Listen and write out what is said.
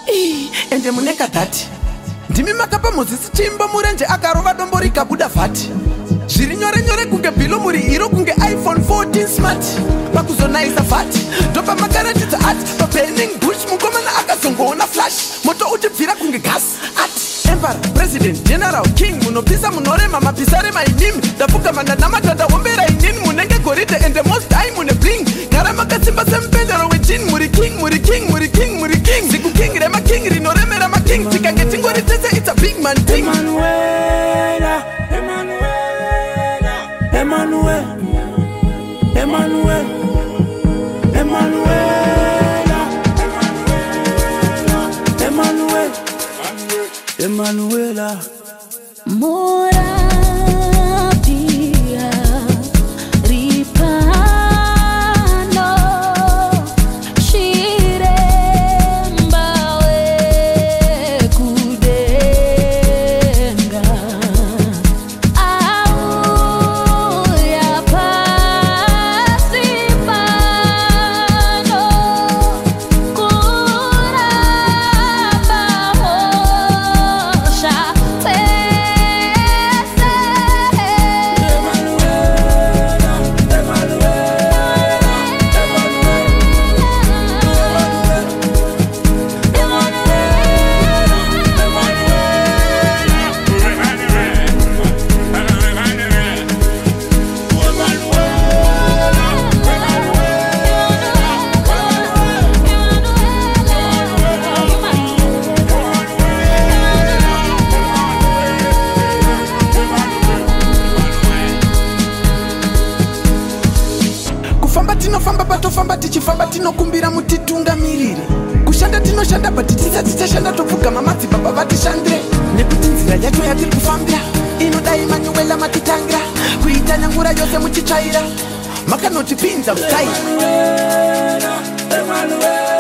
ende muneka dhati ndimi makapa Mozisi chimbo murenje akarova dombo rikabuda vhati zviri nyore nyore kunge bhilo muri iro kunge iPhone 14 smart pakuzonaisa vhati ndopa makaratidza ati paburning bush mukomana akazongoona flash moto uchibvira kunge gas ati emperor president general king munopisa munorema mapisa remainimi ndapuka mandanamata ndahombera inini munenge goridhe ende most high mune bling gara makasimba semupendero wejini muri king muri king muri king muri king ziku king remaking rinoremera making tikange tingori tese it's a big man thing Emanuela, Emanuela, Emanuela, Emanuela, Emanuela, Emanuela, Moravia, Ripano, Shirembawe, Kudenga, Auya Pasipano, Kuraba Mosha, tinofamba patofamba tichifamba tinokumbira mutitungamiriri kushanda tinoshanda but tisati tashanda topfugama madzibaba vatishandire nekuti nzira yacho yatiri kufambira inodai manyuwela matitangira kuita nyangura yose muchitsvaira makanotipinza kutaira